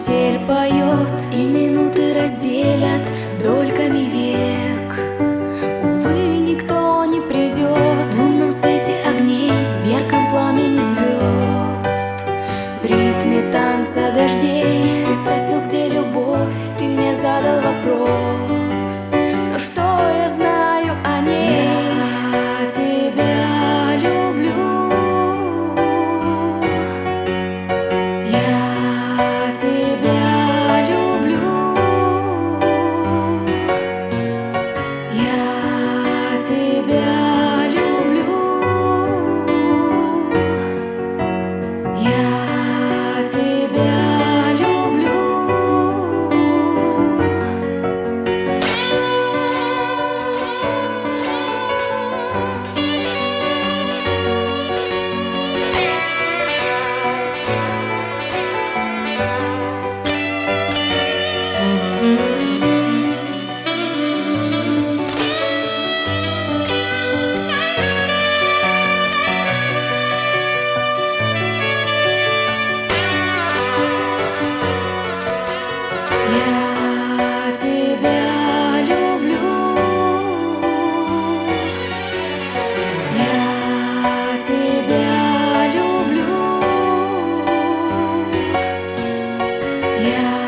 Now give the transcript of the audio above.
метель поет, и минуты разделят дольками век. Увы, никто не придет в лунном свете огней, в ярком пламени звезд, в ритме танца дождей. Ты спросил, где любовь, ты мне задал вопрос, но что я знаю о ней? Я тебя люблю, я тебя люблю, я тебя люблю, я тебя люблю. Я тебя люблю, я тебя люблю, я